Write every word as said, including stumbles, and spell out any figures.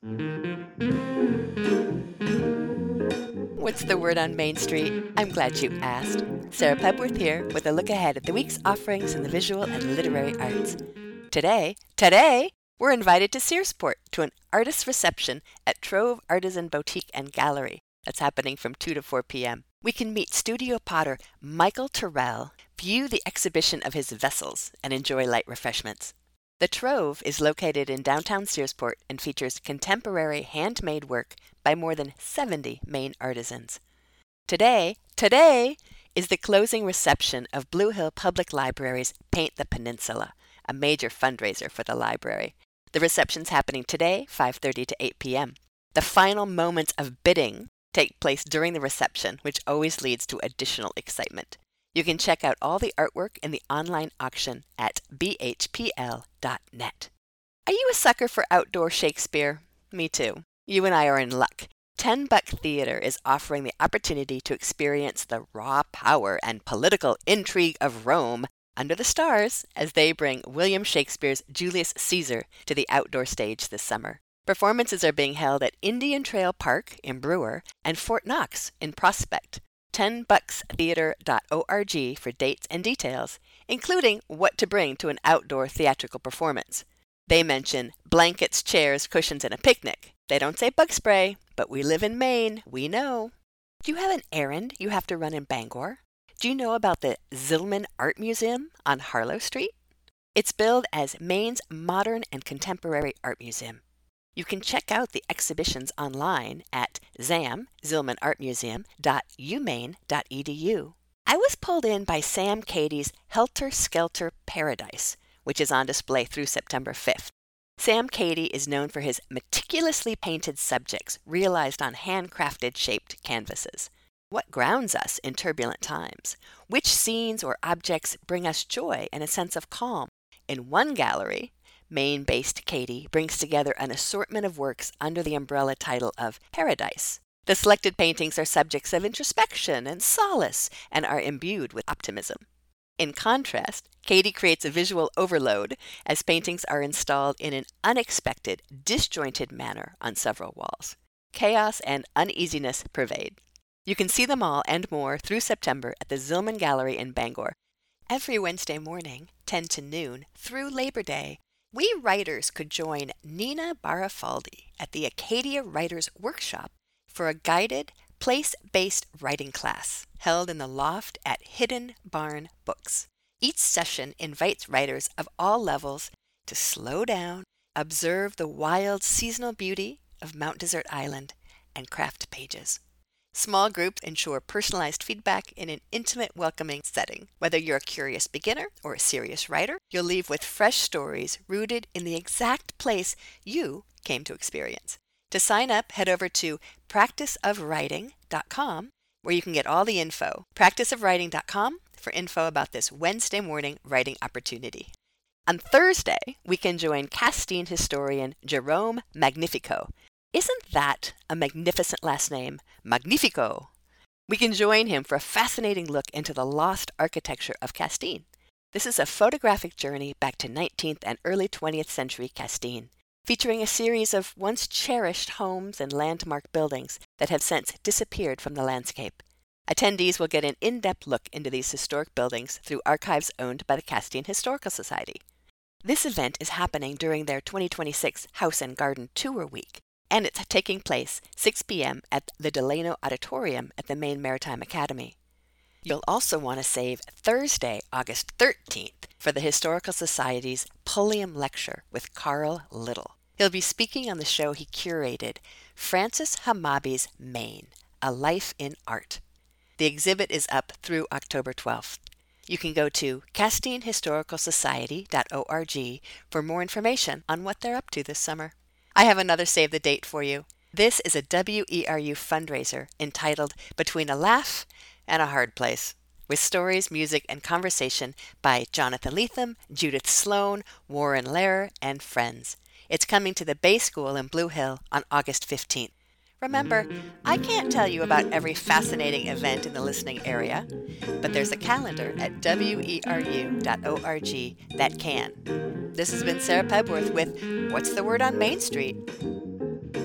What's the word on Main Street? I'm glad you asked. Sarah Pebworth here with a look ahead at the week's offerings in the visual and literary arts. Today, today, we're invited to Searsport to an artist reception at Trove Artisan Boutique and Gallery. That's happening from two to four p.m. We can meet studio potter Michael Terrell, view the exhibition of his vessels, and enjoy light refreshments. The Trove is located in downtown Searsport and features contemporary handmade work by more than seventy Maine artisans. Today, today is the closing reception of Blue Hill Public Library's Paint the Peninsula, a major fundraiser for the library. The reception's happening today, five thirty to eight p.m. The final moments of bidding take place during the reception, which always leads to additional excitement. You can check out all the artwork in the online auction at b h p l dot net. Are you a sucker for outdoor Shakespeare? Me too. You and I are in luck. Ten Buck Theater is offering the opportunity to experience the raw power and political intrigue of Rome under the stars as they bring William Shakespeare's Julius Caesar to the outdoor stage this summer. Performances are being held at Indian Trail Park in Brewer and Fort Knox in Prospect. ten bucks theater dot org for dates and details, including what to bring to an outdoor theatrical performance. They mention blankets, chairs, cushions, and a picnic. They don't say bug spray, but we live in Maine, we know. Do you have an errand you have to run in Bangor? Do you know about the Zillman Art Museum on Harlow Street? It's billed as Maine's modern and contemporary art museum. You can check out the exhibitions online at zam, Zillman Art Museum, dot u maine dot e d u. I was pulled in by Sam Cady's Helter Skelter Paradise, which is on display through September fifth. Sam Cady is known for his meticulously painted subjects realized on handcrafted shaped canvases. What grounds us in turbulent times? Which scenes or objects bring us joy and a sense of calm? In one gallery, Maine-based Cady brings together an assortment of works under the umbrella title of Paradise. The selected paintings are subjects of introspection and solace and are imbued with optimism. In contrast, Cady creates a visual overload as paintings are installed in an unexpected, disjointed manner on several walls. Chaos and uneasiness pervade. You can see them all and more through September at the Zillman Gallery in Bangor, every Wednesday morning, ten to noon, through Labor Day. We writers could join Nina Barafaldi at the Acadia Writers Workshop for a guided, place-based writing class held in the loft at Hidden Barn Books. Each session invites writers of all levels to slow down, observe the wild seasonal beauty of Mount Desert Island, and craft pages. Small groups ensure personalized feedback in an intimate, welcoming setting. Whether you're a curious beginner or a serious writer, you'll leave with fresh stories rooted in the exact place you came to experience. To sign up, head over to practice of writing dot com, where you can get all the info. practice of writing dot com for info about this Wednesday morning writing opportunity. On Thursday, we can join Castine historian Jerome Magnifico. Isn't that a magnificent last name? Magnifico! We can join him for a fascinating look into the lost architecture of Castine. This is a photographic journey back to nineteenth and early twentieth century Castine, featuring a series of once cherished homes and landmark buildings that have since disappeared from the landscape. Attendees will get an in-depth look into these historic buildings through archives owned by the Castine Historical Society. This event is happening during their twenty twenty-six House and Garden Tour Week, and it's taking place six p.m. at the Delano Auditorium at the Maine Maritime Academy. You'll also want to save Thursday, August thirteenth, for the Historical Society's Pulliam Lecture with Carl Little. He'll be speaking on the show he curated, Francis Hamabi's Maine, A Life in Art. The exhibit is up through October twelfth. You can go to castine historical society dot org for more information on what they're up to this summer. I have another save the date for you. This is a W E R U fundraiser entitled Between a Laugh and a Hard Place, with stories, music, and conversation by Jonathan Lethem, Judith Sloan, Warren Lehrer, and friends. It's coming to the Bay School in Blue Hill on August fifteenth. Remember, I can't tell you about every fascinating event in the listening area, but there's a calendar at W E R U dot org that can. This has been Sarah Pebworth with What's the Word on Main Street?